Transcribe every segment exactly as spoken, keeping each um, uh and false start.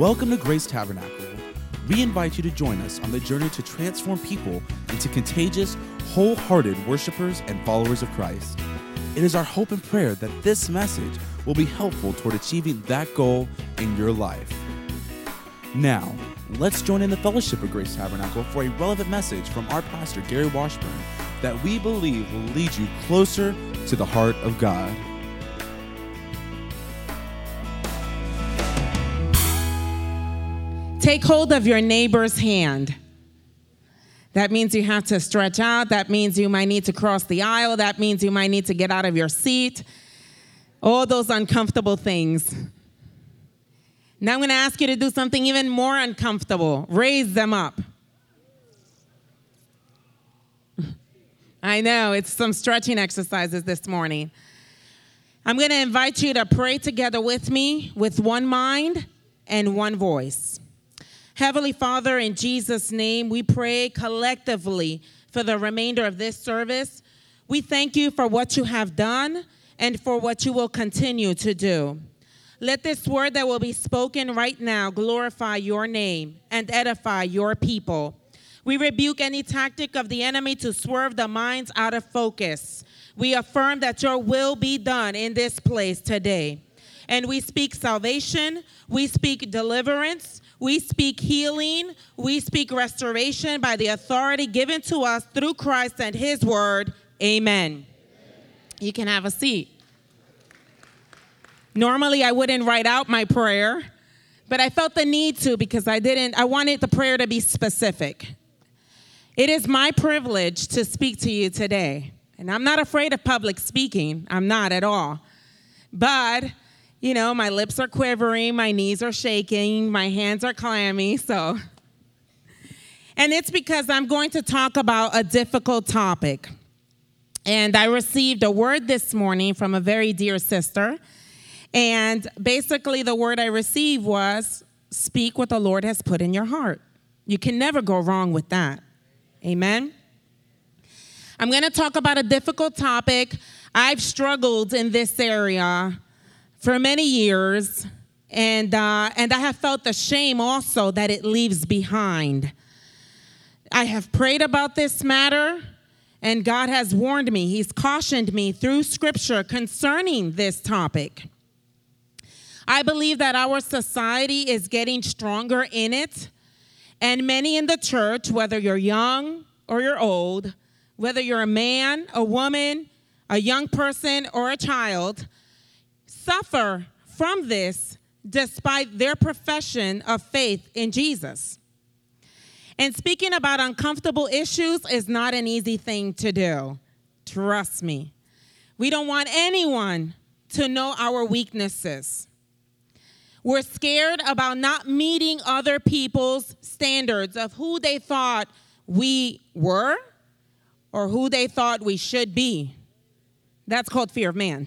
Welcome to Grace Tabernacle. We invite you to join us on the journey to transform people into contagious, wholehearted worshipers and followers of Christ. It is our hope and prayer that this message will be helpful toward achieving that goal in your life. Now, let's join in the fellowship of Grace Tabernacle for a relevant message from our pastor, Gary Washburn, that we believe will lead you closer to the heart of God. Take hold of your neighbor's hand. That means you have to stretch out. That means you might need to cross the aisle. That means you might need to get out of your seat. All those uncomfortable things. Now I'm going to ask you to do something even more uncomfortable. Raise them up. I know, it's some stretching exercises this morning. I'm going to invite you to pray together with me with one mind and one voice. Heavenly Father, in Jesus' name, we pray collectively for the remainder of this service. We thank you for what you have done and for what you will continue to do. Let this word that will be spoken right now glorify your name and edify your people. We rebuke any tactic of the enemy to swerve the minds out of focus. We affirm that your will be done in this place today. And we speak salvation, we speak deliverance, we speak healing, we speak restoration by the authority given to us through Christ and his word. Amen. Amen. You can have a seat. Normally, I wouldn't write out my prayer, but I felt the need to because I didn't, I wanted the prayer to be specific. It is my privilege to speak to you today, and I'm not afraid of public speaking. I'm not at all. But, you know, my lips are quivering, my knees are shaking, my hands are clammy, so. And it's because I'm going to talk about a difficult topic. And I received a word this morning from a very dear sister. And basically the word I received was, speak what the Lord has put in your heart. You can never go wrong with that. Amen? I'm going to talk about a difficult topic. I've struggled in this area for many years, and uh, and I have felt the shame also that it leaves behind. I have prayed about this matter, and God has warned me. He's cautioned me through Scripture concerning this topic. I believe that our society is getting stronger in it, and many in the church, whether you're young or you're old, whether you're a man, a woman, a young person, or a child, suffer from this despite their profession of faith in Jesus. And speaking about uncomfortable issues is not an easy thing to do. Trust me. We don't want anyone to know our weaknesses. We're scared about not meeting other people's standards of who they thought we were or who they thought we should be. That's called fear of man.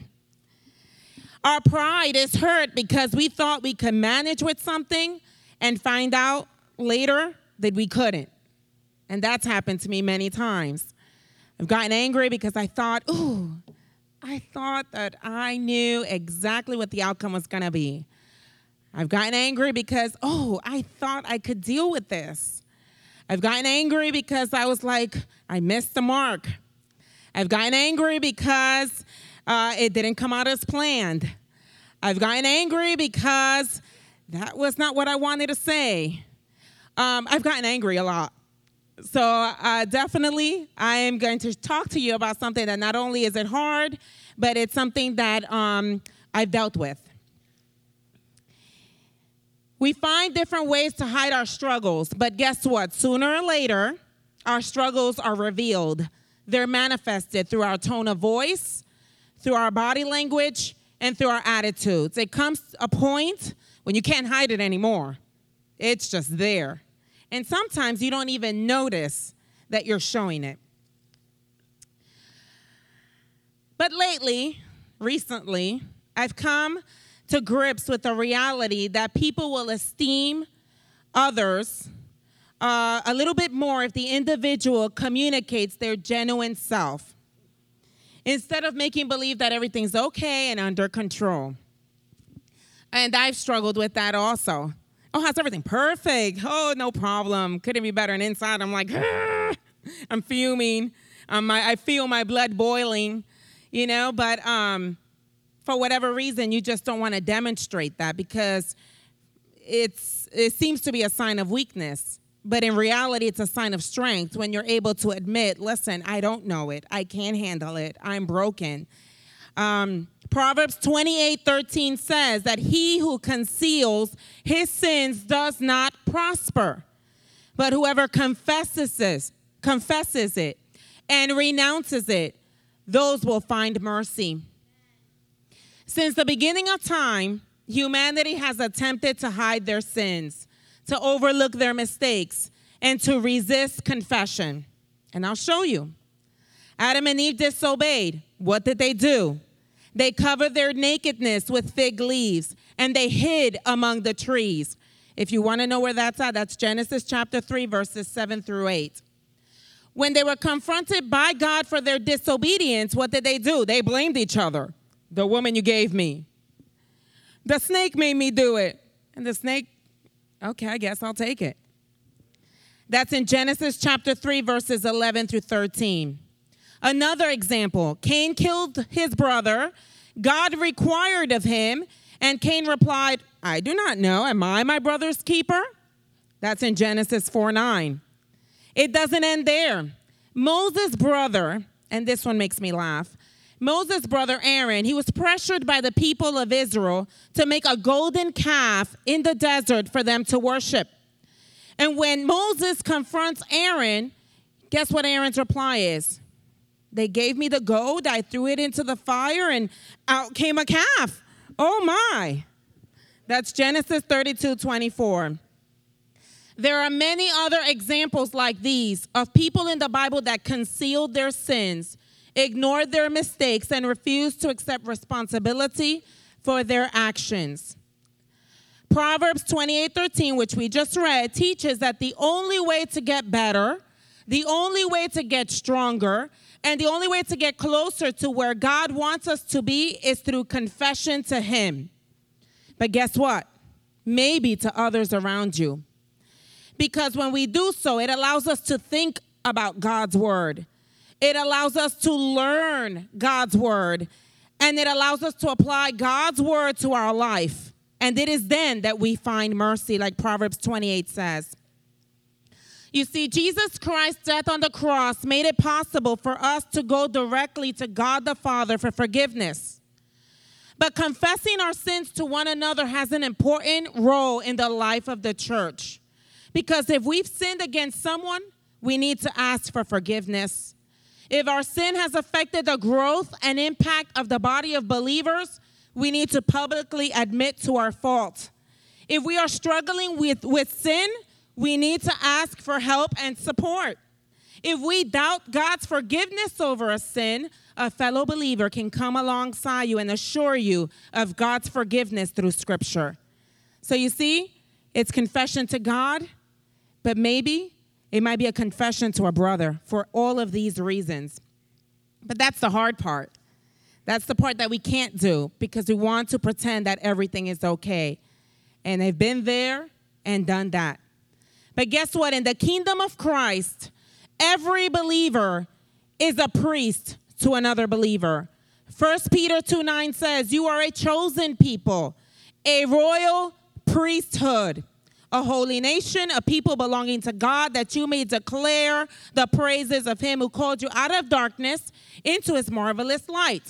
Our pride is hurt because we thought we could manage with something and find out later that we couldn't. And that's happened to me many times. I've gotten angry because I thought, ooh, I thought that I knew exactly what the outcome was going to be. I've gotten angry because, oh, I thought I could deal with this. I've gotten angry because I was like, I missed the mark. I've gotten angry because uh, it didn't come out as planned. I've gotten angry because that was not what I wanted to say. Um, I've gotten angry a lot. So uh, definitely I am going to talk to you about something that not only is it hard, but it's something that um, I've dealt with. We find different ways to hide our struggles, but guess what? Sooner or later, our struggles are revealed. They're manifested through our tone of voice, through our body language, and through our attitudes. It comes a point when you can't hide it anymore. It's just there. And sometimes you don't even notice that you're showing it. But lately, recently, I've come to grips with the reality that people will esteem others uh, a little bit more if the individual communicates their genuine self, instead of making believe that everything's okay and under control. And I've struggled with that also. Oh, how's everything? Perfect. Oh, no problem. Couldn't be better. And inside, I'm like, ah! I'm fuming. Um, I, I feel my blood boiling, you know. But um, for whatever reason, you just don't want to demonstrate that because it's it seems to be a sign of weakness. But in reality, it's a sign of strength when you're able to admit, listen, I don't know it. I can't handle it. I'm broken. Um, Proverbs twenty-eight thirteen says that he who conceals his sins does not prosper, but whoever confesses it, confesses it and renounces it, those will find mercy. Since the beginning of time, humanity has attempted to hide their sins, to overlook their mistakes, and to resist confession. And I'll show you. Adam and Eve disobeyed. What did they do? They covered their nakedness with fig leaves, and they hid among the trees. If you want to know where that's at, that's Genesis chapter three, verses seven through eight. When they were confronted by God for their disobedience, what did they do? They blamed each other. The woman you gave me. The snake made me do it. And the snake, okay, I guess I'll take it. That's in Genesis chapter three, verses eleven through thirteen. Another example, Cain killed his brother. God required of him, and Cain replied, I do not know. Am I my brother's keeper? That's in Genesis four nine. It doesn't end there. Moses' brother, and this one makes me laugh, Moses' brother Aaron, he was pressured by the people of Israel to make a golden calf in the desert for them to worship. And when Moses confronts Aaron, guess what Aaron's reply is? They gave me the gold, I threw it into the fire, and out came a calf. Oh my. That's Genesis thirty-two twenty-four. There are many other examples like these of people in the Bible that concealed their sins, ignored their mistakes, and refused to accept responsibility for their actions. Proverbs twenty-eight thirteen, which we just read, teaches that the only way to get better, the only way to get stronger, and the only way to get closer to where God wants us to be is through confession to Him. But guess what? Maybe to others around you. Because when we do so, it allows us to think about God's word. It allows us to learn God's word. And it allows us to apply God's word to our life. And it is then that we find mercy, like Proverbs twenty-eight says. You see, Jesus Christ's death on the cross made it possible for us to go directly to God the Father for forgiveness. But confessing our sins to one another has an important role in the life of the church. Because if we've sinned against someone, we need to ask for forgiveness. If our sin has affected the growth and impact of the body of believers, we need to publicly admit to our fault. If we are struggling with, with sin, we need to ask for help and support. If we doubt God's forgiveness over a sin, a fellow believer can come alongside you and assure you of God's forgiveness through Scripture. So you see, it's confession to God, but maybe it might be a confession to a brother for all of these reasons. But that's the hard part. That's the part that we can't do because we want to pretend that everything is okay. And they've been there and done that. But guess what? In the kingdom of Christ, every believer is a priest to another believer. First Peter two nine says, you are a chosen people, a royal priesthood, a holy nation, a people belonging to God, that you may declare the praises of him who called you out of darkness into his marvelous light.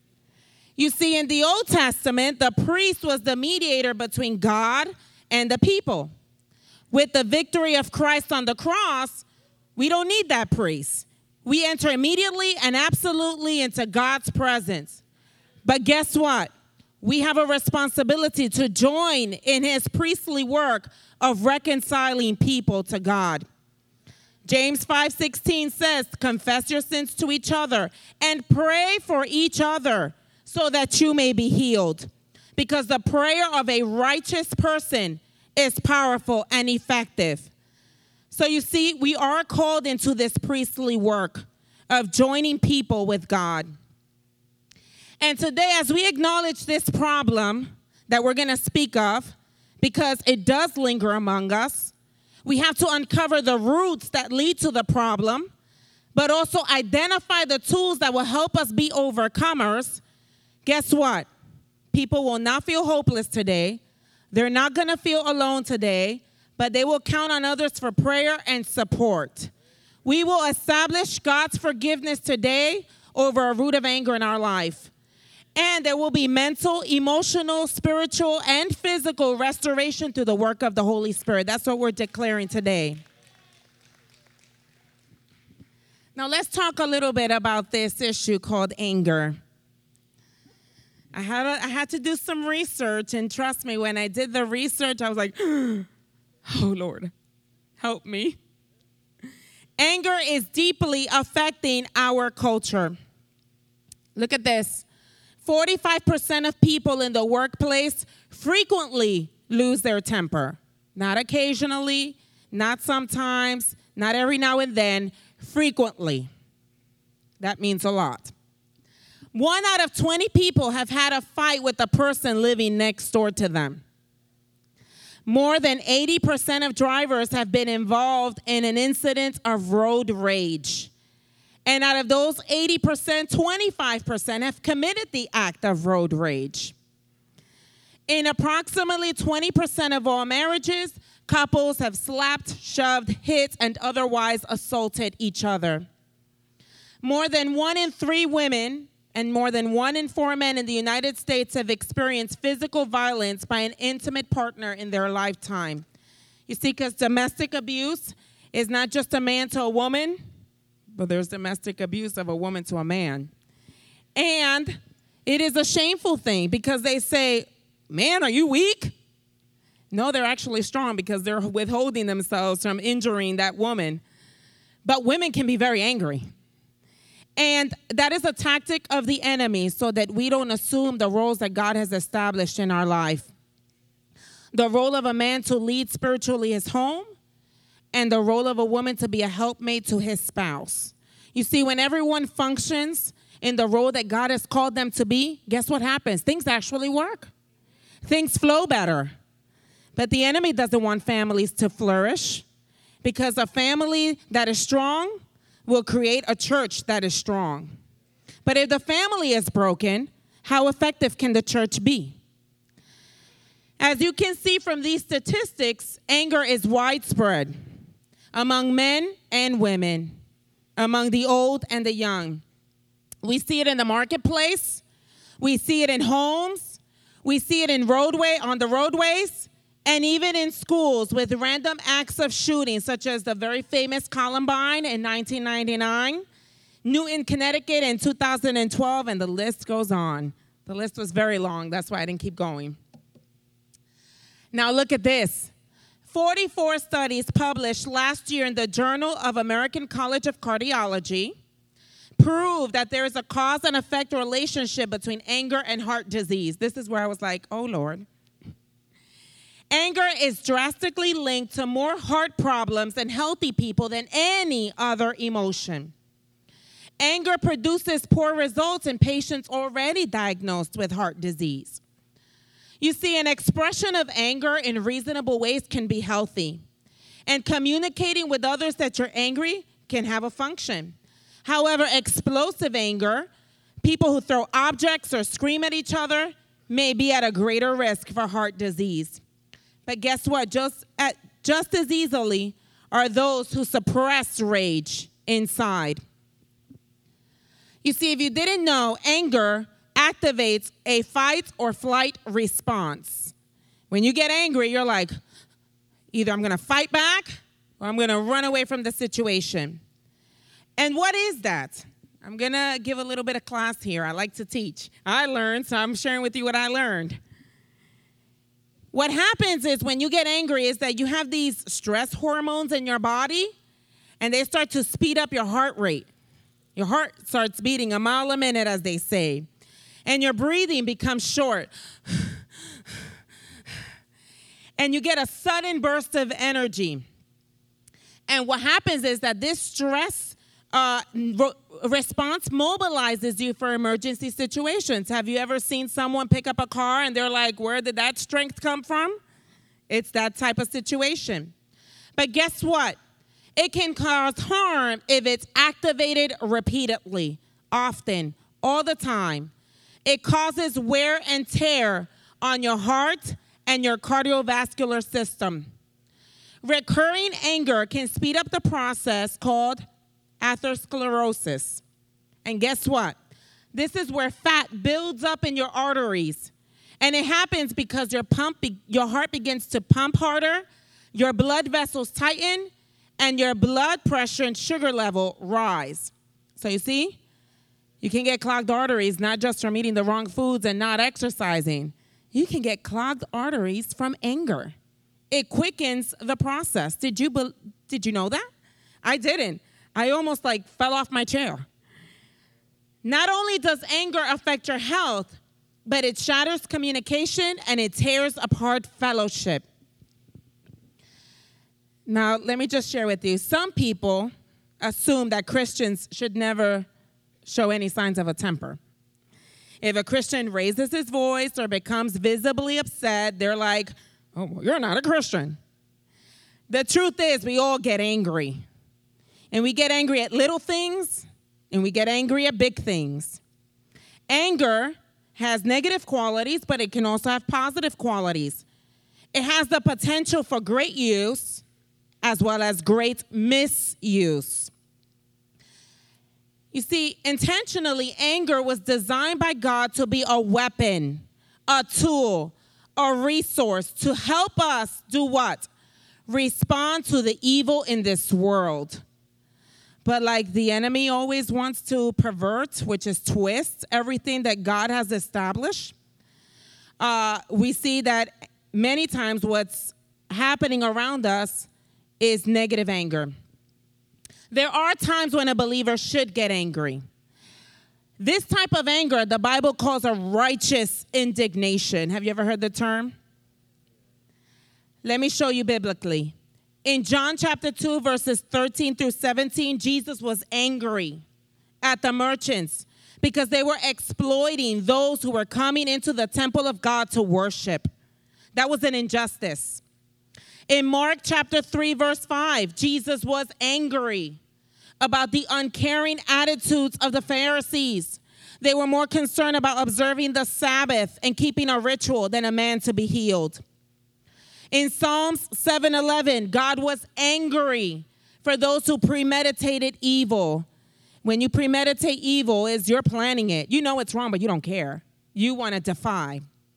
You see, in the Old Testament, the priest was the mediator between God and the people. With the victory of Christ on the cross, we don't need that priest. We enter immediately and absolutely into God's presence. But guess what? We have a responsibility to join in his priestly work of reconciling people to God. James five sixteen says, confess your sins to each other and pray for each other so that you may be healed. Because the prayer of a righteous person is powerful and effective. So you see, we are called into this priestly work of joining people with God. And today, as we acknowledge this problem that we're going to speak of, because it does linger among us. We have to uncover the roots that lead to the problem, but also identify the tools that will help us be overcomers. Guess what? People will not feel hopeless today. They're not going to feel alone today, but they will count on others for prayer and support. We will establish God's forgiveness today over a root of anger in our life. And there will be mental, emotional, spiritual, and physical restoration through the work of the Holy Spirit. That's what we're declaring today. Now let's talk a little bit about this issue called anger. I had, a, I had to do some research, and trust me, when I did the research, I was like, oh, Lord, help me. Anger is deeply affecting our culture. Look at this. forty-five percent of people in the workplace frequently lose their temper. Not occasionally, not sometimes, not every now and then, frequently. That means a lot. One out of twenty people have had a fight with the person living next door to them. More than eighty percent of drivers have been involved in an incident of road rage. And out of those eighty percent, twenty-five percent have committed the act of road rage. In approximately twenty percent of all marriages, couples have slapped, shoved, hit, and otherwise assaulted each other. More than one in three women and more than one in four men in the United States have experienced physical violence by an intimate partner in their lifetime. You see, because domestic abuse is not just a man to a woman, but there's domestic abuse of a woman to a man. And it is a shameful thing because they say, man, are you weak? No, they're actually strong because they're withholding themselves from injuring that woman. But women can be very angry. And that is a tactic of the enemy so that we don't assume the roles that God has established in our life. The role of a man to lead spiritually his home, and the role of a woman to be a helpmate to his spouse. You see, when everyone functions in the role that God has called them to be, guess what happens? Things actually work. Things flow better. But the enemy doesn't want families to flourish, because a family that is strong will create a church that is strong. But if the family is broken, how effective can the church be? As you can see from these statistics, anger is widespread among men and women, among the old and the young. We see it in the marketplace. We see it in homes. We see it in roadway, on the roadways, and even in schools with random acts of shooting, such as the very famous Columbine in nineteen ninety-nine, Newton, Connecticut in two thousand twelve, and the list goes on. The list was very long. That's why I didn't keep going. Now look at this. forty-four studies published last year in the Journal of American College of Cardiology prove that there is a cause and effect relationship between anger and heart disease. This is where I was like, oh, Lord. Anger is drastically linked to more heart problems in healthy people than any other emotion. Anger produces poor results in patients already diagnosed with heart disease. You see, an expression of anger in reasonable ways can be healthy, and communicating with others that you're angry can have a function. However, explosive anger, people who throw objects or scream at each other, may be at a greater risk for heart disease. But guess what? Just, at, just as easily are those who suppress rage inside. You see, if you didn't know, anger activates a fight or flight response. When you get angry, you're like, either I'm going to fight back or I'm going to run away from the situation. And what is that? I'm going to give a little bit of class here. I like to teach. I learned, so I'm sharing with you what I learned. What happens is when you get angry is that you have these stress hormones in your body, and they start to speed up your heart rate. Your heart starts beating a mile a minute, as they say. And your breathing becomes short. And you get a sudden burst of energy. And what happens is that this stress uh, re- response mobilizes you for emergency situations. Have you ever seen someone pick up a car and they're like, where did that strength come from? It's that type of situation. But guess what? It can cause harm if it's activated repeatedly, often, all the time. It causes wear and tear on your heart and your cardiovascular system. Recurring anger can speed up the process called atherosclerosis. And guess what? This is where fat builds up in your arteries. And it happens because your pump, be- your heart begins to pump harder, your blood vessels tighten, and your blood pressure and sugar level rise. So you see, you can get clogged arteries not just from eating the wrong foods and not exercising. You can get clogged arteries from anger. It quickens the process. Did you be- did you know that? I didn't. I almost like fell off my chair. Not only does anger affect your health, but it shatters communication and it tears apart fellowship. Now, let me just share with you. Some people assume that Christians should never show any signs of a temper. If a Christian raises his voice or becomes visibly upset, they're like, oh, well, you're not a Christian. The truth is, we all get angry. And we get angry at little things, and we get angry at big things. Anger has negative qualities, but it can also have positive qualities. It has the potential for great use as well as great misuse. You see, intentionally, anger was designed by God to be a weapon, a tool, a resource to help us do what? Respond to the evil in this world. But like the enemy always wants to pervert, which is twist everything that God has established, uh, we see that many times what's happening around us is negative anger. There are times when a believer should get angry. This type of anger, the Bible calls a righteous indignation. Have you ever heard the term? Let me show you biblically. In John chapter two, verses thirteen through seventeen, Jesus was angry at the merchants because they were exploiting those who were coming into the temple of God to worship. That was an injustice. In Mark chapter three, verse five, Jesus was angry about the uncaring attitudes of the Pharisees. They were more concerned about observing the Sabbath and keeping a ritual than a man to be healed. In Psalms seven eleven, God was angry for those who premeditated evil. When you premeditate evil, is you're planning it. You know it's wrong, but you don't care. You want to defy.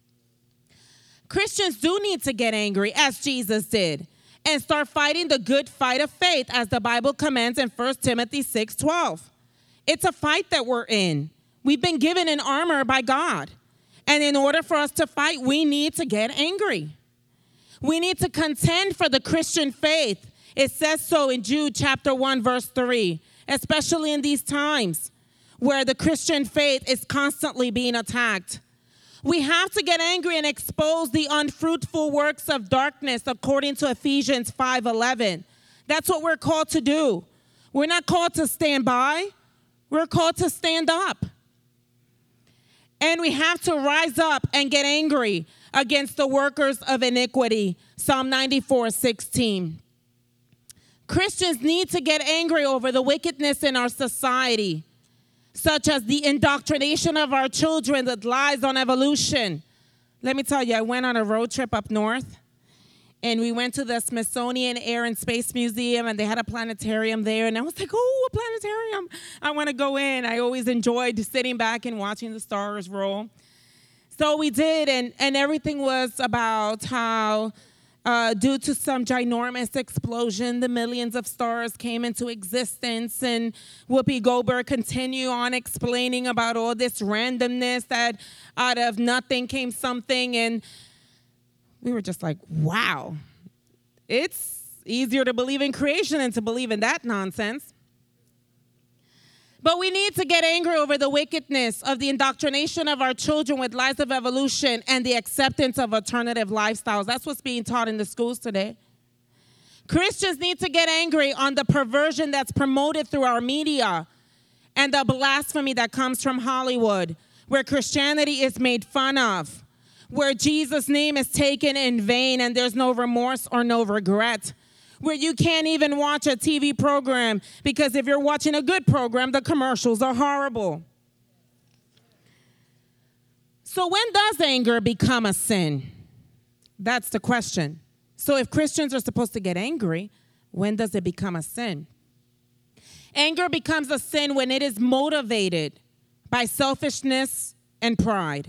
Christians do need to get angry, as Jesus did, and start fighting the good fight of faith, as the Bible commands in First Timothy six twelve. It's a fight that we're in. We've been given an armor by God. And in order for us to fight, we need to get angry. We need to contend for the Christian faith. It says so in Jude chapter one, verse three, especially in these times where the Christian faith is constantly being attacked. We have to get angry and expose the unfruitful works of darkness according to Ephesians five eleven. That's what we're called to do. We're not called to stand by. We're called to stand up. And we have to rise up and get angry against the workers of iniquity. Psalm ninety-four sixteen. Christians need to get angry over the wickedness in our society, such as the indoctrination of our children that lies on evolution. Let me tell you, I went on a road trip up north, and we went to the Smithsonian Air and Space Museum, and they had a planetarium there, and I was like, oh, a planetarium. I want to go in. I always enjoyed sitting back and watching the stars roll. So we did, and, and everything was about how uh, due to some ginormous explosion, the millions of stars came into existence, and Whoopi Goldberg continued on explaining about all this randomness, that out of nothing came something, and we were just like, wow, it's easier to believe in creation than to believe in that nonsense. But we need to get angry over the wickedness of the indoctrination of our children with lies of evolution and the acceptance of alternative lifestyles. That's what's being taught in the schools today. Christians need to get angry on the perversion that's promoted through our media and the blasphemy that comes from Hollywood, where Christianity is made fun of, where Jesus' name is taken in vain and there's no remorse or no regret, where you can't even watch a T V program because if you're watching a good program, the commercials are horrible. So when does anger become a sin? That's the question. So if Christians are supposed to get angry, when does it become a sin? Anger becomes a sin when it is motivated by selfishness and pride.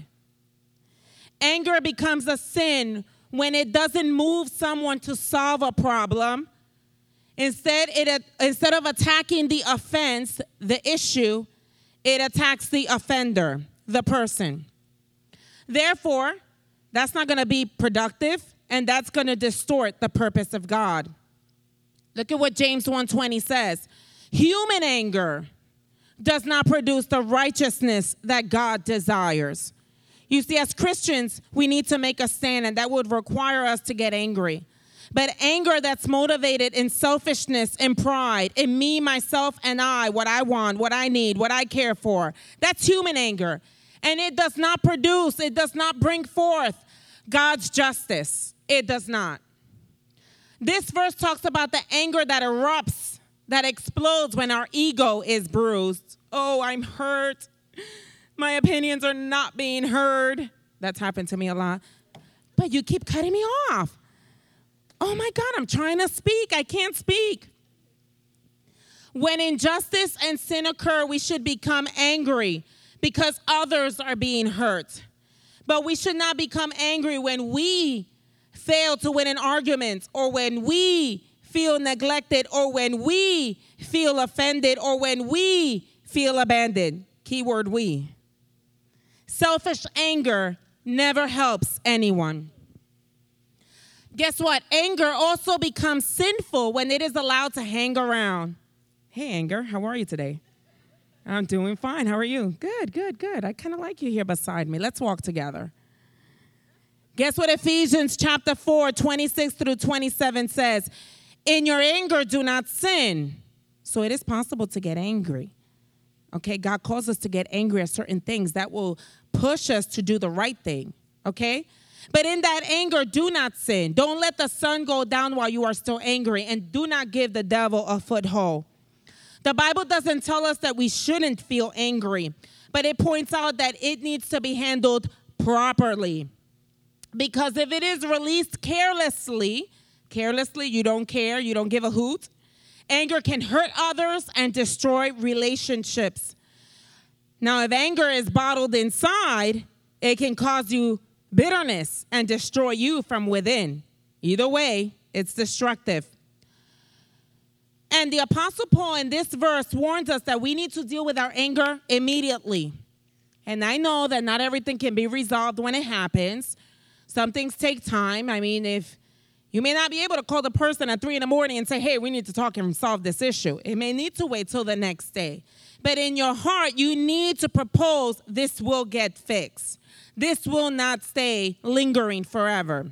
Anger becomes a sin when it doesn't move someone to solve a problem. Instead, it, instead of attacking the offense, the issue, it attacks the offender, the person. Therefore, that's not going to be productive, and that's going to distort the purpose of God. Look at what James one twenty says. Human anger does not produce the righteousness that God desires. You see, as Christians, we need to make a stand, and that would require us to get angry. But anger that's motivated in selfishness and pride, in me, myself, and I, what I want, what I need, what I care for, that's human anger. And it does not produce, it does not bring forth God's justice. It does not. This verse talks about the anger that erupts, that explodes when our ego is bruised. Oh, I'm hurt. My opinions are not being heard. That's happened to me a lot. But you keep cutting me off. Oh my God, I'm trying to speak. I can't speak. When injustice and sin occur, we should become angry because others are being hurt. But we should not become angry when we fail to win an argument, or when we feel neglected, or when we feel offended, or when we feel abandoned. Keyword we. Selfish anger never helps anyone. Guess what? Anger also becomes sinful when it is allowed to hang around. Hey, anger, how are you today? I'm doing fine. How are you? Good, good, good. I kind of like you here beside me. Let's walk together. Guess what Ephesians chapter four, twenty-six through twenty-seven says? In your anger, do not sin. So it is possible to get angry. Okay, God calls us to get angry at certain things that will push us to do the right thing. Okay? But in that anger, do not sin. Don't let the sun go down while you are still angry, and do not give the devil a foothold. The Bible doesn't tell us that we shouldn't feel angry, but it points out that it needs to be handled properly. Because if it is released carelessly, carelessly, you don't care, you don't give a hoot, anger can hurt others and destroy relationships. Now, if anger is bottled inside, it can cause you bitterness and destroy you from within. Either way, it's destructive. And the Apostle Paul in this verse warns us that we need to deal with our anger immediately. And I know that not everything can be resolved when it happens. Some things take time. I mean, if you may not be able to call the person at three in the morning and say, hey, we need to talk and solve this issue. It may need to wait till the next day. But in your heart, you need to propose, this will get fixed. This will not stay lingering forever.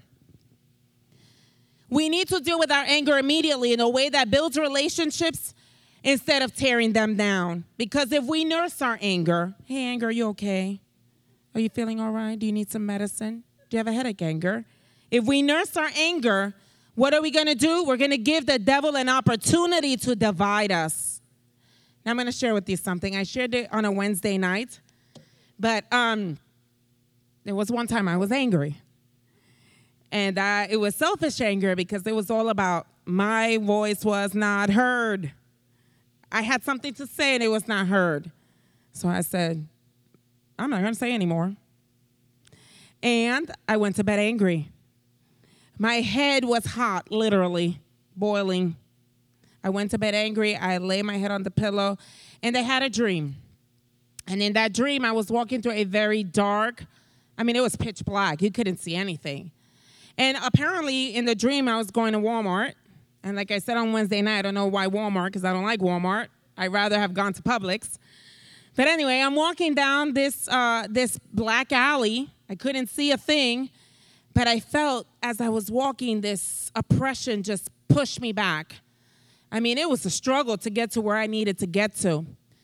We need to deal with our anger immediately in a way that builds relationships instead of tearing them down. Because if we nurse our anger, hey, anger, are you okay? Are you feeling all right? Do you need some medicine? Do you have a headache, anger? If we nurse our anger, what are we going to do? We're going to give the devil an opportunity to divide us. Now, I'm going to share with you something. I shared it on a Wednesday night, but um, there was one time I was angry. And I, it was selfish anger because it was all about my voice was not heard. I had something to say and it was not heard. So I said, I'm not going to say anymore. And I went to bed angry. My head was hot, literally, boiling. I went to bed angry. I lay my head on the pillow, and I had a dream. And in that dream, I was walking through a very dark, I mean, it was pitch black. You couldn't see anything. And apparently, in the dream, I was going to Walmart. And like I said on Wednesday night, I don't know why Walmart, because I don't like Walmart. I'd rather have gone to Publix. But anyway, I'm walking down this uh, this black alley. I couldn't see a thing. But I felt as I was walking, this oppression just pushed me back. I mean, it was a struggle to get to where I needed to get to.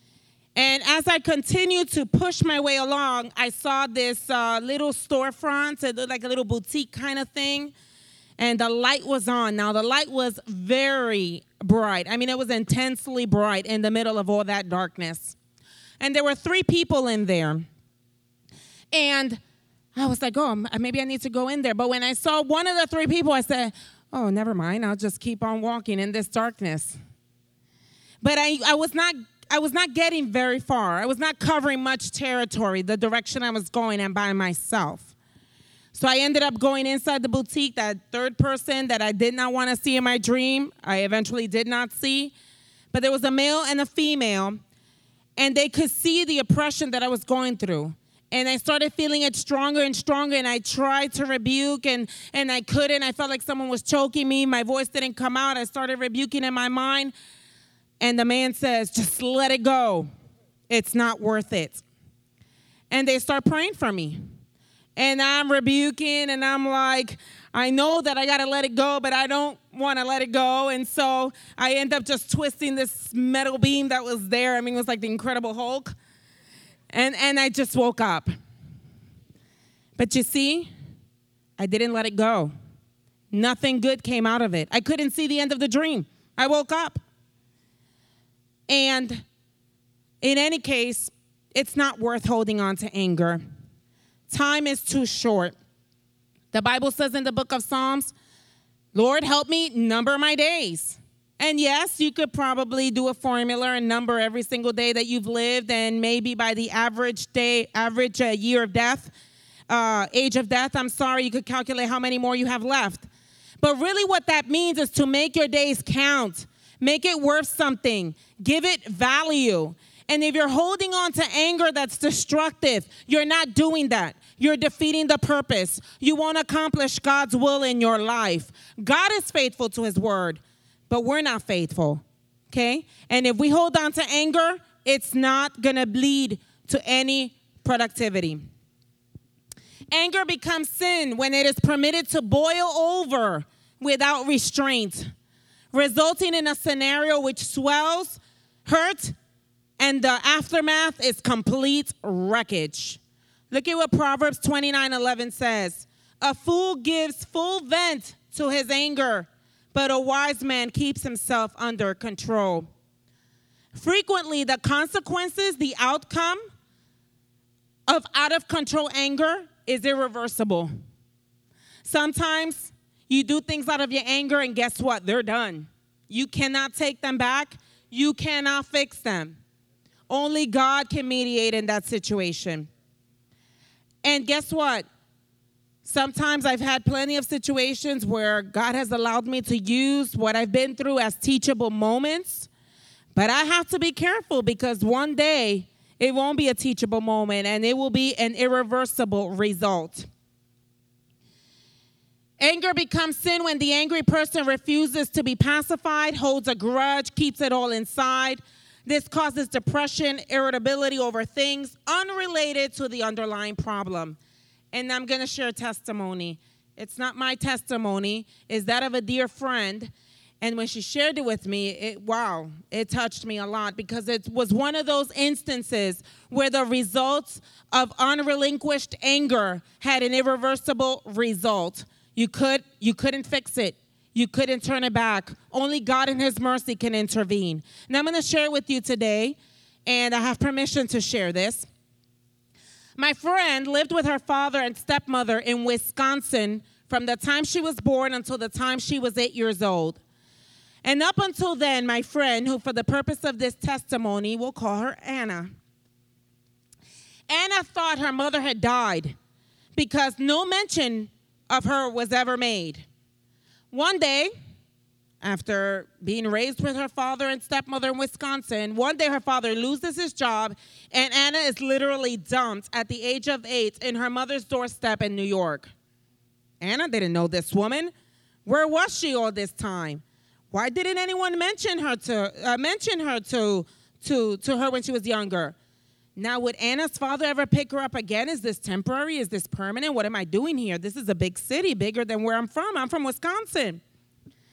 And as I continued to push my way along, I saw this uh, little storefront. It looked like a little boutique kind of thing. And the light was on. Now, the light was very bright. I mean, it was intensely bright in the middle of all that darkness. And there were three people in there. And I was like, oh, maybe I need to go in there. But when I saw one of the three people, I said, oh, never mind. I'll just keep on walking in this darkness. But I, I was not I was not getting very far. I was not covering much territory, the direction I was going, and by myself. So I ended up going inside the boutique. That third person that I did not want to see in my dream, I eventually did not see. But there was a male and a female, and they could see the oppression that I was going through. And I started feeling it stronger and stronger, and I tried to rebuke, and, and I couldn't. I felt like someone was choking me. My voice didn't come out. I started rebuking in my mind. And the man says, just let it go. It's not worth it. And they start praying for me. And I'm rebuking, and I'm like, I know that I got to let it go, but I don't want to let it go. And so I end up just twisting this metal beam that was there. I mean, it was like the Incredible Hulk. And, and I just woke up. But you see, I didn't let it go. Nothing good came out of it. I couldn't see the end of the dream. I woke up. And in any case, it's not worth holding on to anger. Time is too short. The Bible says in the book of Psalms, Lord, help me number my days. And yes, you could probably do a formula and number every single day that you've lived, and maybe by the average day, average uh, year of death, uh, age of death, I'm sorry, you could calculate how many more you have left. But really what that means is to make your days count. Make it worth something. Give it value. And if you're holding on to anger that's destructive, you're not doing that. You're defeating the purpose. You won't accomplish God's will in your life. God is faithful to his word, but we're not faithful, okay? And if we hold on to anger, it's not going to lead to any productivity. Anger becomes sin when it is permitted to boil over without restraint, resulting in a scenario which swells, hurt, and the aftermath is complete wreckage. Look at what Proverbs twenty-nine eleven says. A fool gives full vent to his anger, but a wise man keeps himself under control. Frequently, the consequences, the outcome of out-of-control anger is irreversible. Sometimes you do things out of your anger, and guess what? They're done. You cannot take them back. You cannot fix them. Only God can mediate in that situation. And guess what? Sometimes I've had plenty of situations where God has allowed me to use what I've been through as teachable moments. But I have to be careful because one day it won't be a teachable moment and it will be an irreversible result. Anger becomes sin when the angry person refuses to be pacified, holds a grudge, keeps it all inside. This causes depression, irritability over things unrelated to the underlying problem. And I'm going to share a testimony. It's not my testimony. It's that of a dear friend. And when she shared it with me, it, wow, it touched me a lot because it was one of those instances where the results of unrelinquished anger had an irreversible result. You could, you couldn't fix it. You couldn't turn it back. Only God in his mercy can intervene. And I'm going to share it with you today, and I have permission to share this. My friend lived with her father and stepmother in Wisconsin from the time she was born until the time she was eight years old. And up until then, my friend, who for the purpose of this testimony, we'll call her Anna. Anna thought her mother had died because no mention of her was ever made. One day, after being raised with her father and stepmother in Wisconsin, one day her father loses his job, and Anna is literally dumped at the age of eight in her mother's doorstep in New York. Anna didn't know this woman. Where was she all this time? Why didn't anyone mention her to uh, mention her to, to, to her when she was younger? Now, would Anna's father ever pick her up again? Is this temporary? Is this permanent? What am I doing here? This is a big city, bigger than where I'm from. I'm from Wisconsin.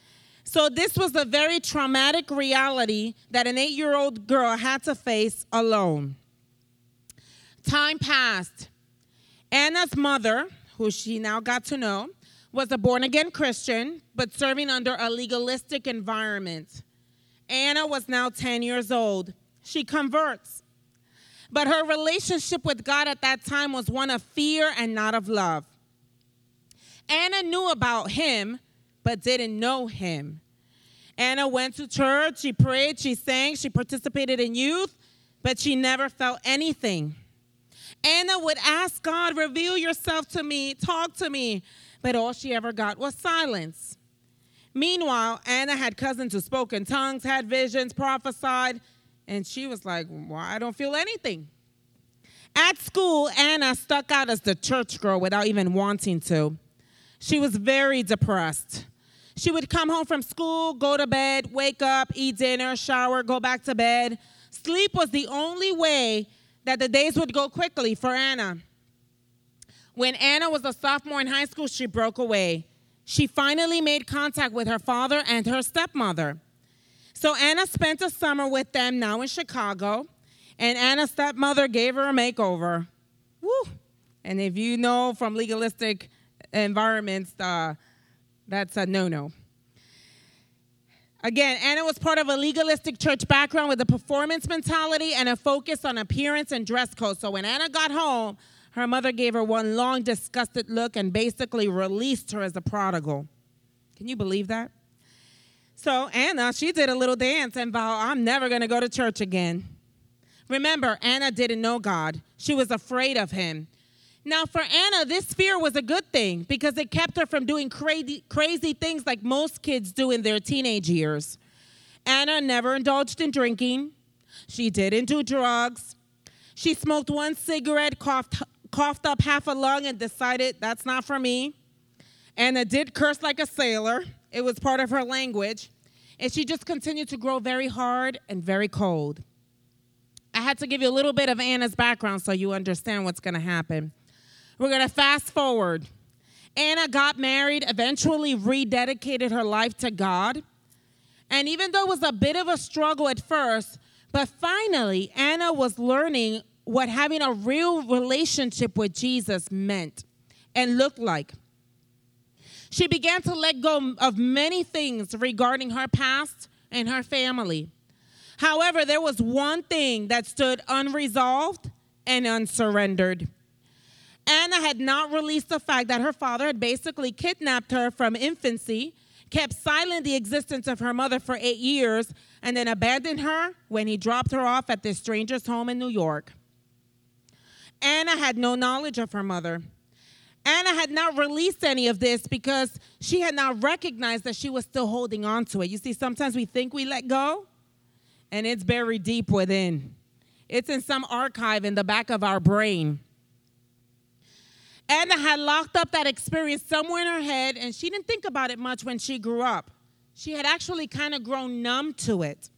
So this was a very traumatic reality that an eight-year-old girl had to face alone. Time passed. Anna's mother, who she now got to know, was a born-again Christian, but serving under a legalistic environment. Anna was now ten years old. She converts. But her relationship with God at that time was one of fear and not of love. Anna knew about him, but didn't know him. Anna went to church, she prayed, she sang, she participated in youth, but she never felt anything. Anna would ask God, reveal yourself to me, talk to me, but all she ever got was silence. Meanwhile, Anna had cousins who spoke in tongues, had visions, prophesied, and she was like, well, I don't feel anything. At school, Anna stuck out as the church girl without even wanting to. She was very depressed. She would come home from school, go to bed, wake up, eat dinner, shower, go back to bed. Sleep was the only way that the days would go quickly for Anna. When Anna was a sophomore in high school, she broke away. She finally made contact with her father and her stepmother. So Anna spent a summer with them now in Chicago, and Anna's stepmother gave her a makeover. Woo! And if you know from legalistic environments, uh, that's a no-no. Again, Anna was part of a legalistic church background with a performance mentality and a focus on appearance and dress code. So when Anna got home, her mother gave her one long, disgusted look and basically released her as a prodigal. Can you believe that? So Anna, she did a little dance and vowed, I'm never going to go to church again. Remember, Anna didn't know God. She was afraid of him. Now, for Anna, this fear was a good thing because it kept her from doing crazy, crazy things like most kids do in their teenage years. Anna never indulged in drinking. She didn't do drugs. She smoked one cigarette, coughed, coughed up half a lung, and decided, that's not for me. Anna did curse like a sailor. It was part of her language. And she just continued to grow very hard and very cold. I had to give you a little bit of Anna's background so you understand what's going to happen. We're going to fast forward. Anna got married, eventually rededicated her life to God. And even though it was a bit of a struggle at first, but finally, Anna was learning what having a real relationship with Jesus meant and looked like. She began to let go of many things regarding her past and her family. However, there was one thing that stood unresolved and unsurrendered. Anna had not released the fact that her father had basically kidnapped her from infancy, kept silent the existence of her mother for eight years, and then abandoned her when he dropped her off at this stranger's home in New York. Anna had no knowledge of her mother. Anna had not released any of this because she had not recognized that she was still holding on to it. You see, sometimes we think we let go, and it's buried deep within. It's in some archive in the back of our brain. Anna had locked up that experience somewhere in her head, and she didn't think about it much when she grew up. She had actually kind of grown numb to it.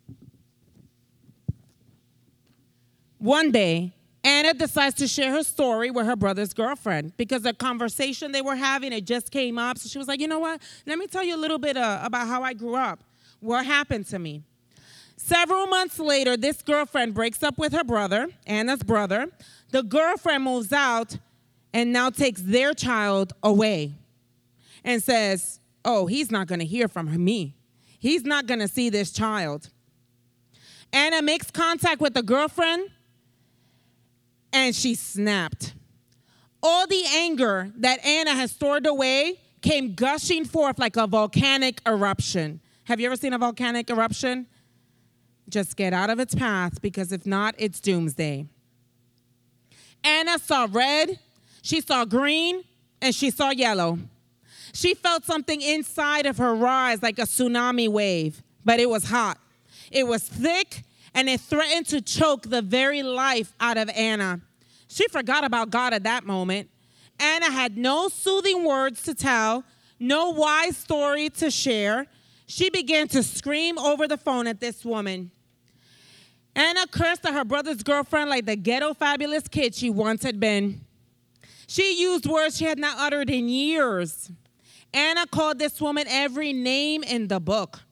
One day, Anna decides to share her story with her brother's girlfriend because the conversation they were having, it just came up. So she was like, you know what? Let me tell you a little bit uh, about how I grew up, what happened to me. Several months later, this girlfriend breaks up with her brother, Anna's brother. The girlfriend moves out and now takes their child away and says, oh, he's not going to hear from me. He's not going to see this child. Anna makes contact with the girlfriend, and she snapped. All the anger that Anna had stored away came gushing forth like a volcanic eruption. Have you ever seen a volcanic eruption? Just get out of its path, because if not, it's doomsday. Anna saw red, she saw green, and she saw yellow. She felt something inside of her rise like a tsunami wave, but it was hot. It was thick, and it threatened to choke the very life out of Anna. She forgot about God at that moment. Anna had no soothing words to tell, no wise story to share. She began to scream over the phone at this woman. Anna cursed at her brother's girlfriend like the ghetto fabulous kid she once had been. She used words she had not uttered in years. Anna called this woman every name in the book.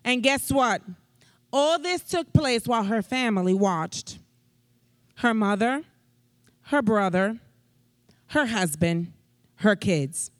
And guess what? All this took place while her family watched. Her mother, her brother, her husband, her kids.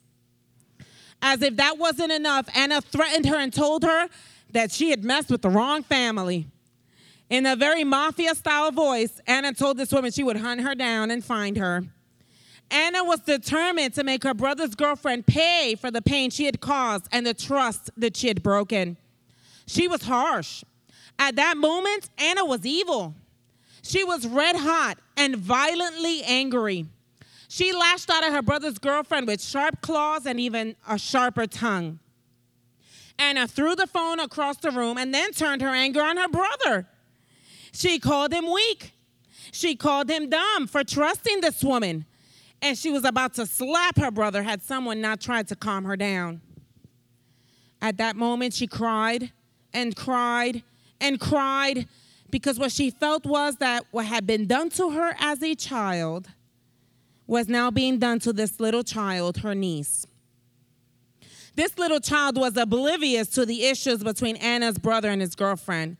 As if that wasn't enough, Anna threatened her and told her that she had messed with the wrong family. In a very mafia-style voice, Anna told this woman she would hunt her down and find her. Anna was determined to make her brother's girlfriend pay for the pain she had caused and the trust that she had broken. She was harsh. At that moment, Anna was evil. She was red hot and violently angry. She lashed out at her brother's girlfriend with sharp claws and even a sharper tongue. Anna threw the phone across the room and then turned her anger on her brother. She called him weak. She called him dumb for trusting this woman. And she was about to slap her brother had someone not tried to calm her down. At that moment, she cried and cried and cried because what she felt was that what had been done to her as a child was now being done to this little child, her niece. This little child was oblivious to the issues between Anna's brother and his girlfriend.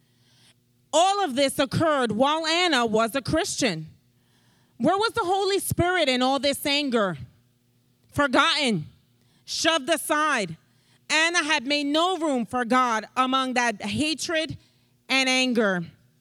All of this occurred while Anna was a Christian. Where was the Holy Spirit in all this anger? Forgotten, shoved aside. Anna had made no room for God among that hatred and anger.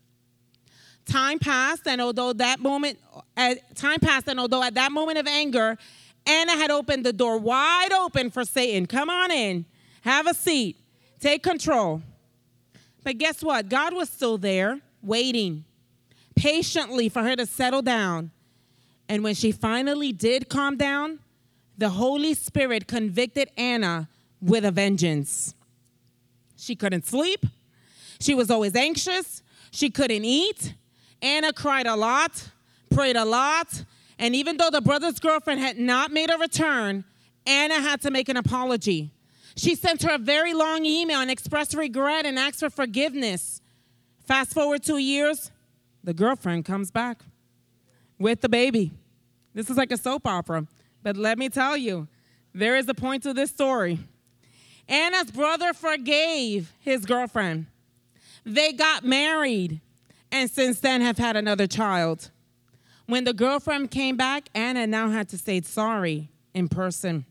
Time passed, and although that moment, uh, time passed, and although at that moment of anger, Anna had opened the door wide open for Satan. Come on in, have a seat, take control. But guess what? God was still there, waiting patiently for her to settle down. And when she finally did calm down, the Holy Spirit convicted Anna with a vengeance. She couldn't sleep. She was always anxious. She couldn't eat. Anna cried a lot, prayed a lot. And even though the brother's girlfriend had not made a return, Anna had to make an apology. She sent her a very long email and expressed regret and asked for forgiveness. Fast forward two years, the girlfriend comes back with the baby. This is like a soap opera. But let me tell you, there is a point to this story. Anna's brother forgave his girlfriend. They got married, and since then have had another child. When the girlfriend came back, Anna now had to say sorry in person.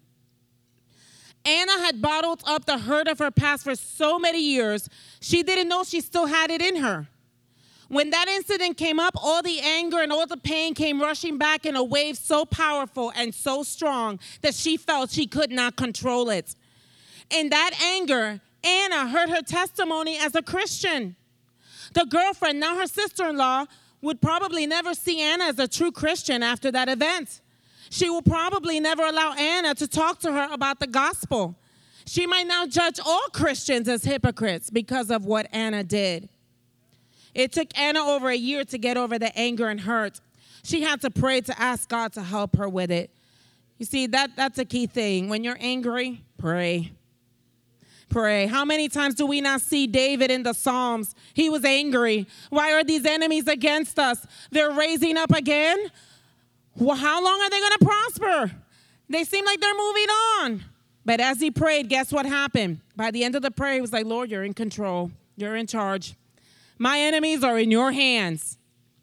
Anna had bottled up the hurt of her past for so many years, she didn't know she still had it in her. When that incident came up, all the anger and all the pain came rushing back in a wave so powerful and so strong that she felt she could not control it. In that anger, Anna heard her testimony as a Christian. The girlfriend, now her sister-in-law, would probably never see Anna as a true Christian after that event. She will probably never allow Anna to talk to her about the gospel. She might now judge all Christians as hypocrites because of what Anna did. It took Anna over a year to get over the anger and hurt. She had to pray to ask God to help her with it. You see, that, that's a key thing. When you're angry, pray. Pray. How many times do we not see David in the Psalms? He was angry. Why are these enemies against us? They're raising up again. Well, how long are they going to prosper? They seem like they're moving on. But as he prayed, guess what happened? By the end of the prayer, he was like, Lord, you're in control. You're in charge. My enemies are in your hands.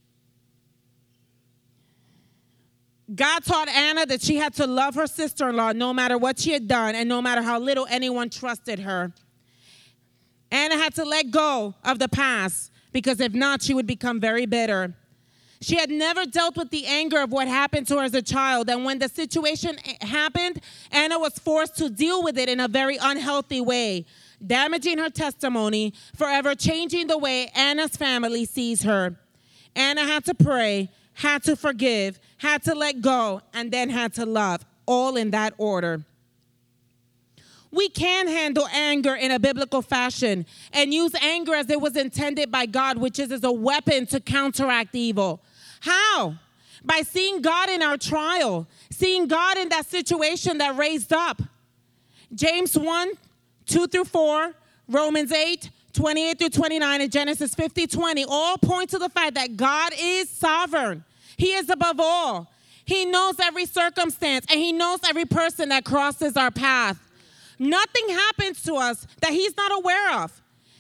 God taught Anna that she had to love her sister-in-law no matter what she had done and no matter how little anyone trusted her. Anna had to let go of the past because if not, she would become very bitter. She had never dealt with the anger of what happened to her as a child, and when the situation happened, Anna was forced to deal with it in a very unhealthy way, damaging her testimony, forever changing the way Anna's family sees her. Anna had to pray, had to forgive, had to let go, and then had to love, all in that order. We can handle anger in a biblical fashion and use anger as it was intended by God, which is as a weapon to counteract evil. How? By seeing God in our trial, seeing God in that situation that raised up. James one, two through four, Romans eight, twenty-eight through twenty-nine, and Genesis fifty, twenty, all point to the fact that God is sovereign. He is above all. He knows every circumstance, and he knows every person that crosses our path. Nothing happens to us that he's not aware of.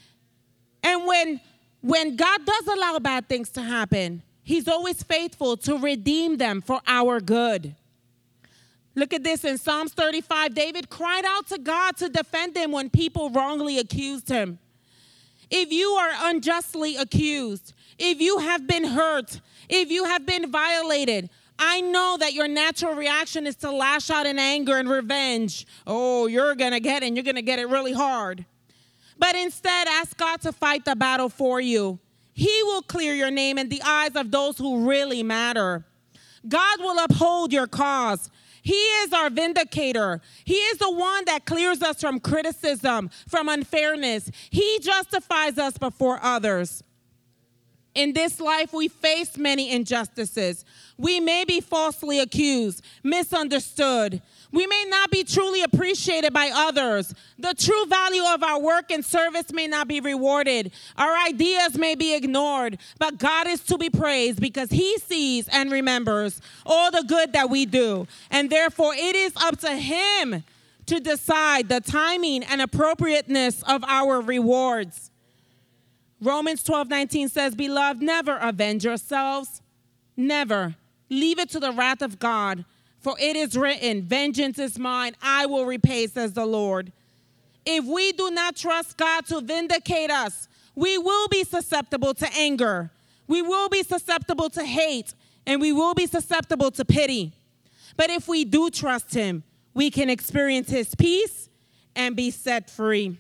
And when, when God does allow bad things to happen, he's always faithful to redeem them for our good. Look at this in Psalms thirty-five. David cried out to God to defend him when people wrongly accused him. If you are unjustly accused, if you have been hurt, if you have been violated, I know that your natural reaction is to lash out in anger and revenge. Oh, you're going to get it, and you're going to get it really hard. But instead, ask God to fight the battle for you. He will clear your name in the eyes of those who really matter. God will uphold your cause. He is our vindicator. He is the one that clears us from criticism, from unfairness. He justifies us before others. In this life, we face many injustices. We may be falsely accused, misunderstood. We may not be truly appreciated by others. The true value of our work and service may not be rewarded. Our ideas may be ignored. But God is to be praised because he sees and remembers all the good that we do. And therefore, it is up to him to decide the timing and appropriateness of our rewards. Romans twelve nineteen says, "Beloved, never avenge yourselves. Never. Leave it to the wrath of God. For it is written, vengeance is mine, I will repay, says the Lord." If we do not trust God to vindicate us, we will be susceptible to anger. We will be susceptible to hate. And we will be susceptible to pity. But if we do trust him, we can experience his peace and be set free.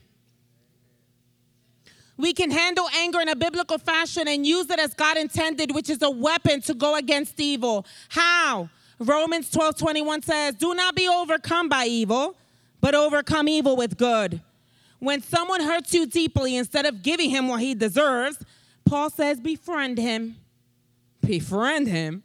We can handle anger in a biblical fashion and use it as God intended, which is a weapon to go against evil. How? Romans twelve twenty-one says, "Do not be overcome by evil, but overcome evil with good." When someone hurts you deeply, instead of giving him what he deserves, Paul says, befriend him. Befriend him?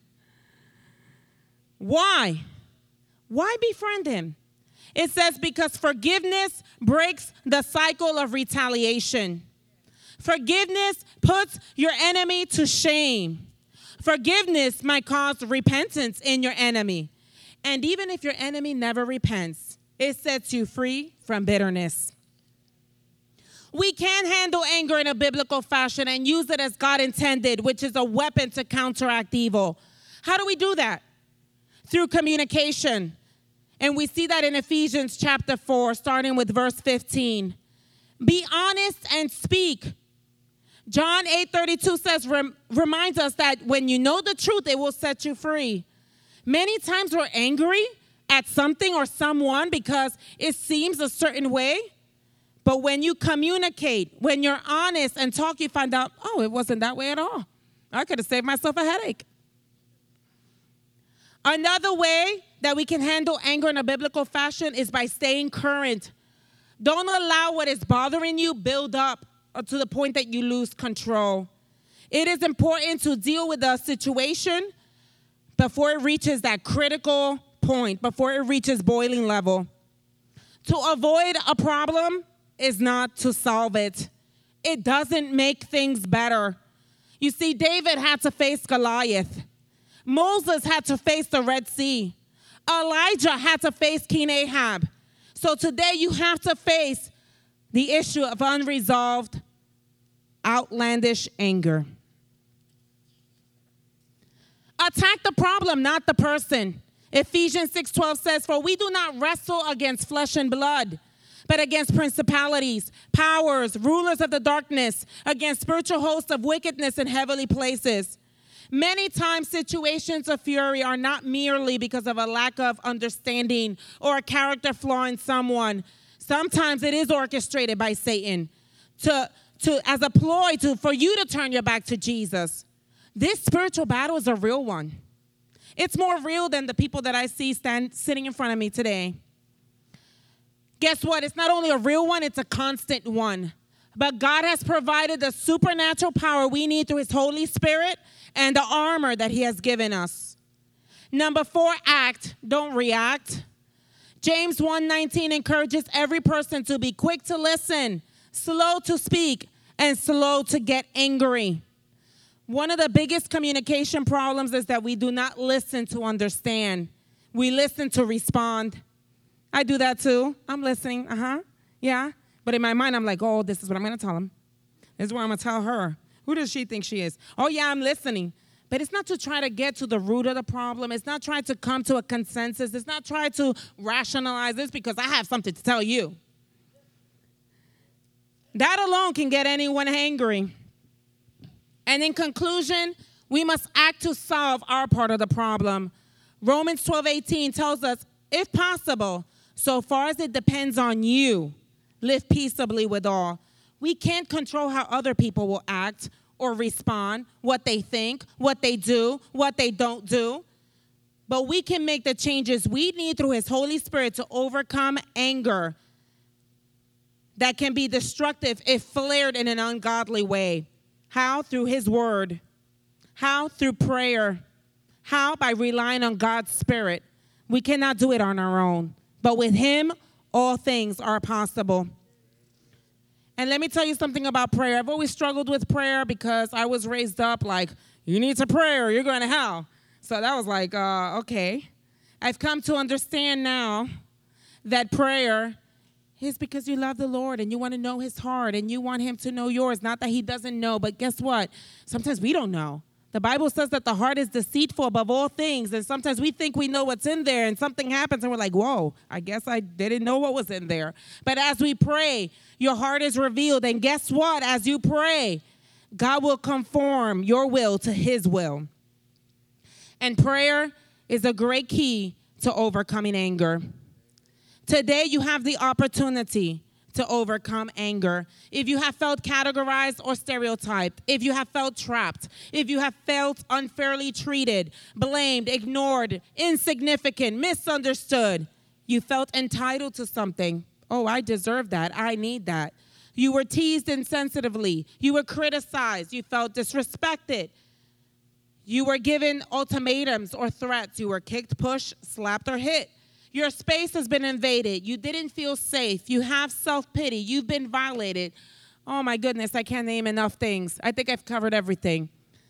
Why? Why befriend him? It says because forgiveness breaks the cycle of retaliation. Forgiveness puts your enemy to shame. Forgiveness might cause repentance in your enemy. And even if your enemy never repents, it sets you free from bitterness. We can handle anger in a biblical fashion and use it as God intended, which is a weapon to counteract evil. How do we do that? Through communication. And we see that in Ephesians chapter four, starting with verse fifteen. Be honest and speak. John eight thirty-two says, rem, reminds us that when you know the truth, it will set you free. Many times we're angry at something or someone because it seems a certain way. But when you communicate, when you're honest and talk, you find out, oh, it wasn't that way at all. I could have saved myself a headache. Another way that we can handle anger in a biblical fashion is by staying current. Don't allow what is bothering you build up to the point that you lose control. It is important to deal with the situation before it reaches that critical point, before it reaches boiling level. To avoid a problem is not to solve it. It doesn't make things better. You see, David had to face Goliath. Moses had to face the Red Sea. Elijah had to face King Ahab. So today you have to face the issue of unresolved, outlandish anger. Attack the problem, not the person. Ephesians six twelve says, "For we do not wrestle against flesh and blood, but against principalities, powers, rulers of the darkness, against spiritual hosts of wickedness in heavenly places." Many times situations of fury are not merely because of a lack of understanding or a character flaw in someone. Sometimes it is orchestrated by Satan to, to as a ploy to, for you to turn your back to Jesus. This spiritual battle is a real one. It's more real than the people that I see stand, sitting in front of me today. Guess what? It's not only a real one, it's a constant one. But God has provided the supernatural power we need through his Holy Spirit and the armor that he has given us. Number four, act, don't react. James one nineteen encourages every person to be quick to listen, slow to speak, and slow to get angry. One of the biggest communication problems is that we do not listen to understand. We listen to respond. I do that too. I'm listening. Uh-huh. Yeah. But in my mind, I'm like, oh, this is what I'm going to tell him. This is what I'm going to tell her. Who does she think she is? Oh, yeah, I'm listening. But it's not to try to get to the root of the problem. It's not trying to come to a consensus. It's not trying to rationalize this because I have something to tell you. That alone can get anyone angry. And in conclusion, we must act to solve our part of the problem. Romans twelve eighteen tells us, if possible, so far as it depends on you, live peaceably with all. We can't control how other people will act or respond, what they think, what they do, what they don't do. But we can make the changes we need through his Holy Spirit to overcome anger that can be destructive if flared in an ungodly way. How? Through his word. How? Through prayer. How? By relying on God's Spirit. We cannot do it on our own. But with him, all things are possible. And let me tell you something about prayer. I've always struggled with prayer because I was raised up like, you need to pray or you're going to hell. So that was like, uh, okay. I've come to understand now that prayer is because you love the Lord and you want to know his heart and you want him to know yours. Not that he doesn't know, but guess what? Sometimes we don't know. The Bible says that the heart is deceitful above all things, and sometimes we think we know what's in there, and something happens, and we're like, whoa, I guess I didn't know what was in there. But as we pray, your heart is revealed, and guess what? As you pray, God will conform your will to his will. And prayer is a great key to overcoming anger. Today, you have the opportunity to overcome anger. If you have felt categorized or stereotyped, if you have felt trapped, if you have felt unfairly treated, blamed, ignored, insignificant, misunderstood, you felt entitled to something. Oh, I deserve that. I need that. You were teased insensitively. You were criticized. You felt disrespected. You were given ultimatums or threats. You were kicked, pushed, slapped, or hit. Your space has been invaded. You didn't feel safe. You have self-pity. You've been violated. Oh, my goodness, I can't name enough things. I think I've covered everything.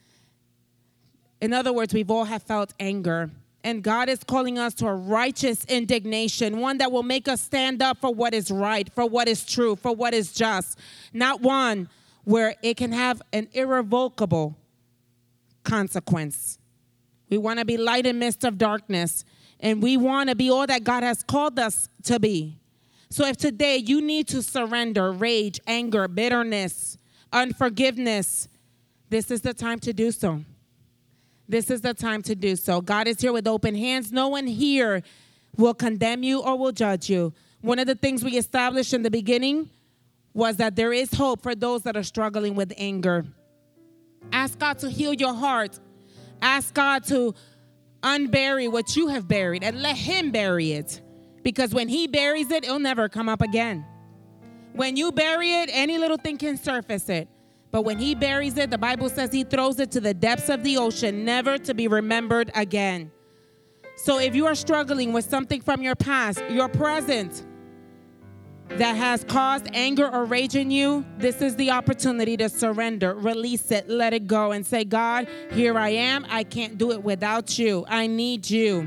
In other words, we've all have felt anger. And God is calling us to a righteous indignation, one that will make us stand up for what is right, for what is true, for what is just. Not one where it can have an irrevocable consequence. We want to be light in the midst of darkness. And we want to be all that God has called us to be. So if today you need to surrender rage, anger, bitterness, unforgiveness, this is the time to do so. This is the time to do so. God is here with open hands. No one here will condemn you or will judge you. One of the things we established in the beginning was that there is hope for those that are struggling with anger. Ask God to heal your heart. Ask God to unbury what you have buried and let him bury it. Because when he buries it, it'll never come up again. When you bury it, any little thing can surface it. But when he buries it, the Bible says he throws it to the depths of the ocean, never to be remembered again. So if you are struggling with something from your past, your present, that has caused anger or rage in you, this is the opportunity to surrender, release it, let it go, and say, God, here I am. I can't do it without you. I need you.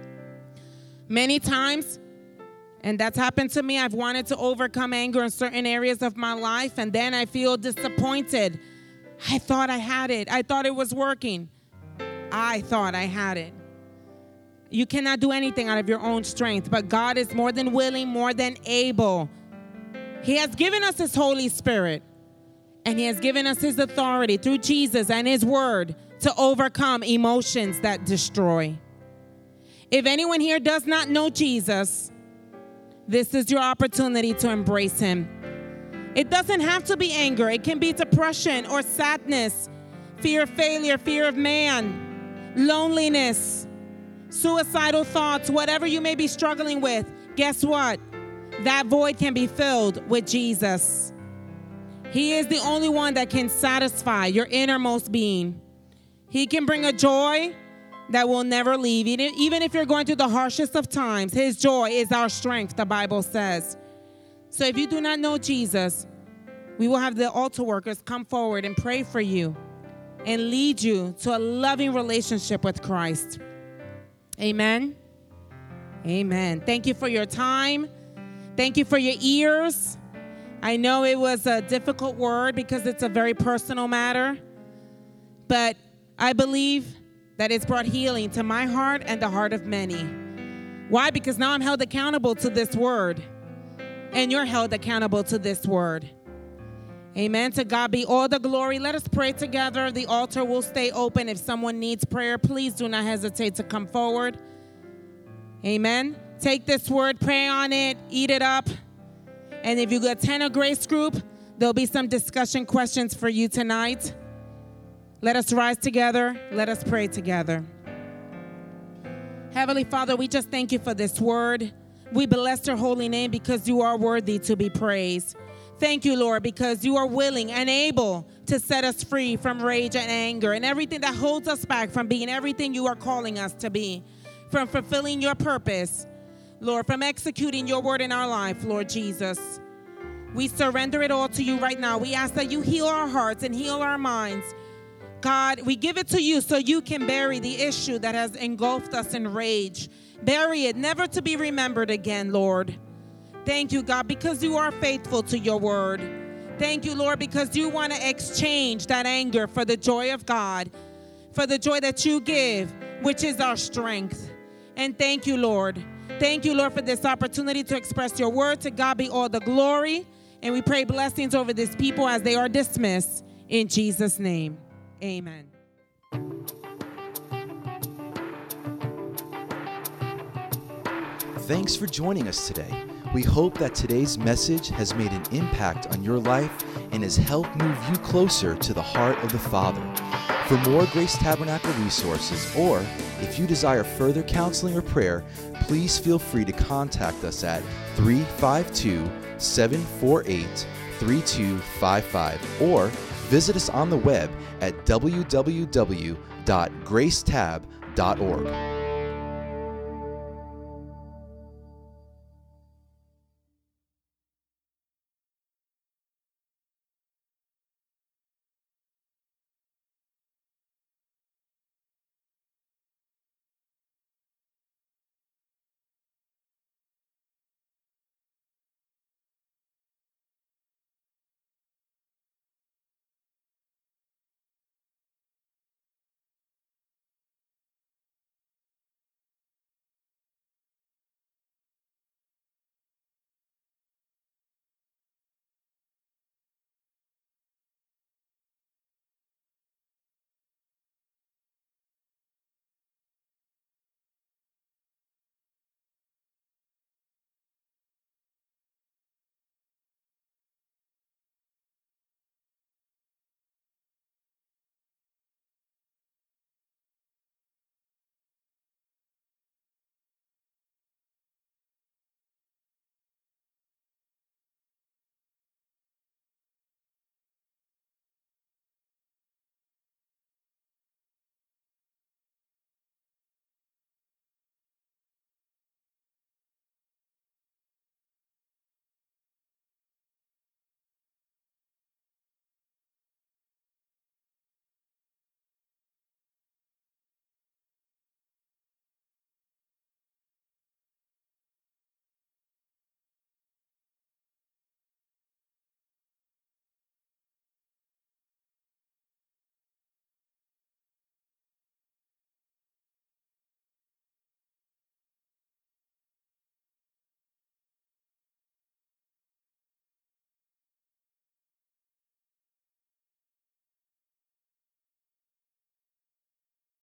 Many times, and that's happened to me, I've wanted to overcome anger in certain areas of my life, and then I feel disappointed. I thought I had it. I thought it was working. I thought I had it. You cannot do anything out of your own strength, but God is more than willing, more than able. He has given us his Holy Spirit, and he has given us his authority through Jesus and his word to overcome emotions that destroy. If anyone here does not know Jesus, this is your opportunity to embrace him. It doesn't have to be anger. It can be depression or sadness, fear of failure, fear of man, loneliness, suicidal thoughts, whatever you may be struggling with. Guess what? That void can be filled with Jesus. He is the only one that can satisfy your innermost being. He can bring a joy that will never leave. Even if you're going through the harshest of times, his joy is our strength, the Bible says. So if you do not know Jesus, we will have the altar workers come forward and pray for you and lead you to a loving relationship with Christ. Amen. Amen. Thank you for your time. Thank you for your ears. I know it was a difficult word because it's a very personal matter, but I believe that it's brought healing to my heart and the heart of many. Why? Because now I'm held accountable to this word, and you're held accountable to this word. Amen. To God be all the glory. Let us pray together. The altar will stay open. If someone needs prayer, please do not hesitate to come forward. Amen. Take this word, pray on it, eat it up. And if you attend a grace group, there'll be some discussion questions for you tonight. Let us rise together. Let us pray together. Heavenly Father, we just thank you for this word. We bless your holy name because you are worthy to be praised. Thank you, Lord, because you are willing and able to set us free from rage and anger and everything that holds us back from being everything you are calling us to be, from fulfilling your purpose, Lord, from executing your word in our life, Lord Jesus. We surrender it all to you right now. We ask that you heal our hearts and heal our minds. God, we give it to you so you can bury the issue that has engulfed us in rage. Bury it, never to be remembered again, Lord. Thank you, God, because you are faithful to your word. Thank you, Lord, because you want to exchange that anger for the joy of God, for the joy that you give, which is our strength. And thank you, Lord. Thank you, Lord, for this opportunity to express your word. To God be all the glory. And we pray blessings over these people as they are dismissed. In Jesus' name, amen. Thanks for joining us today. We hope that today's message has made an impact on your life and has helped move you closer to the heart of the Father. For more Grace Tabernacle resources, or if you desire further counseling or prayer, please feel free to contact us at three five two, seven four eight, three two five five or visit us on the web at w w w dot grace tab dot org.